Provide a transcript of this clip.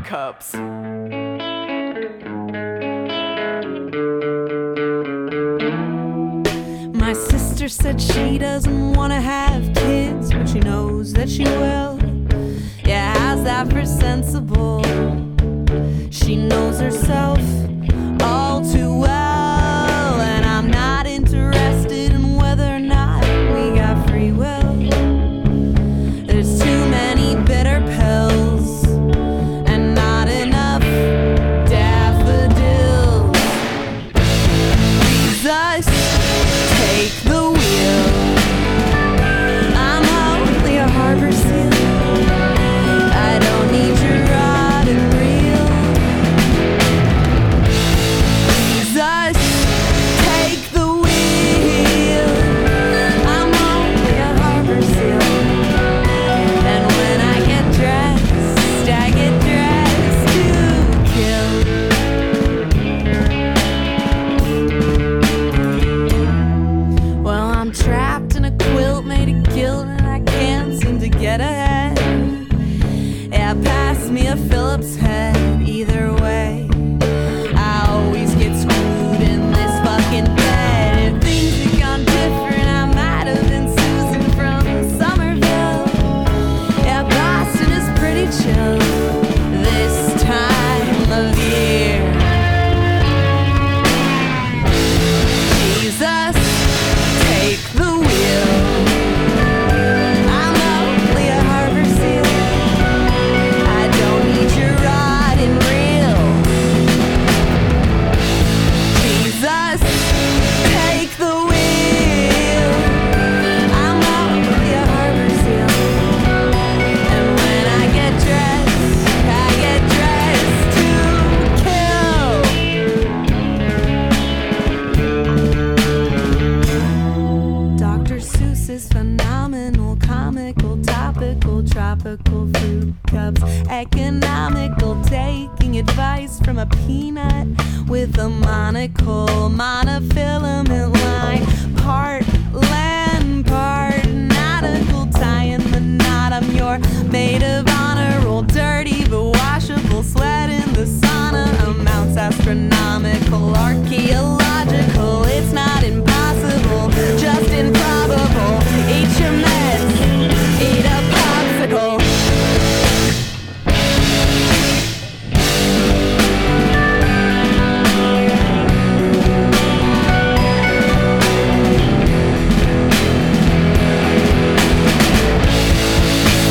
cups. My sister said she doesn't want to have kids, but she knows that she will. Yeah, how's that for sensible? She knows herself all too well, and I'm not interested in whether or not we got free will. There's too many bitter pills and not enough daffodils. Jesus, take the wheel. I'm only a harbor seal. I don't need your rod and reel. Jesus, take the wheel. I'm only a harbor seal. And when I get dressed, I get dressed to kill. Well, I'm trapped in a quilt made of guilt, and I can't seem to get ahead. Yeah, pass me a Phillips head. Either way, I always get screwed in this fucking bed. If things had gone different, I might have been Susan from Somerville. Yeah, Boston is pretty chill this time of year. Jesus, take the wheel. I'm only a harbor seal. I don't need your rod and reel. Jesus, take the wheel. I'm only a harbor seal. And when I get dressed to kill. Dr. Seuss is phenomenal, comical, topical, tropical fruit cups, economical, taking advice from a peanut with a monocle, monofilament line, part land, part nautical, tying the knot. I'm your maid of honor, roll dirty but washable, sweat in the sauna, amounts astronomical, archaeological. It's not